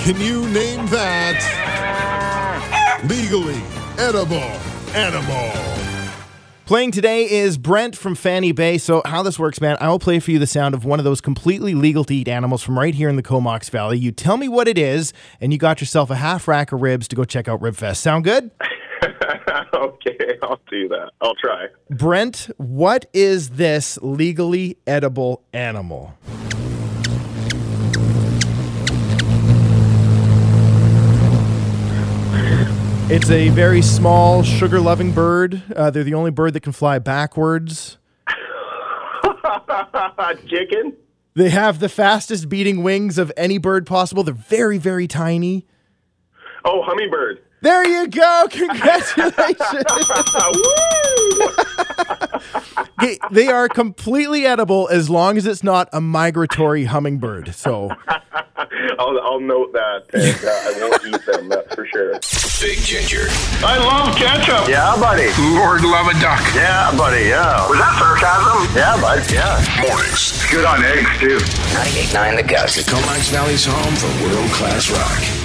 Can you name that legally edible animal? Playing today is Brent from Fanny Bay. So how this works, man, I will play for you the sound of one of those completely legal to eat animals from right here in the Comox Valley. You tell me what it is, and you got yourself a half rack of ribs to go check out RibFest. Sound good? Okay, I'll do that. I'll try. Brent, what is this legally edible animal? It's a very small, sugar-loving bird. They're the only bird that can fly backwards. Chicken? They have the fastest beating wings of any bird possible. They're very, very tiny. Oh, hummingbird. There you go. Congratulations. They are completely edible as long as it's not a migratory hummingbird. So I'll note that, and I won't eat them, that's for sure. Big Ginger. I love ketchup. Yeah, buddy. Lord love a duck. Yeah, buddy, yeah. Was that sarcasm? Yeah, bud, yeah. Mornings. Good on eggs, too. 98.9 The Gust. The Comox Valley's home for world-class rock.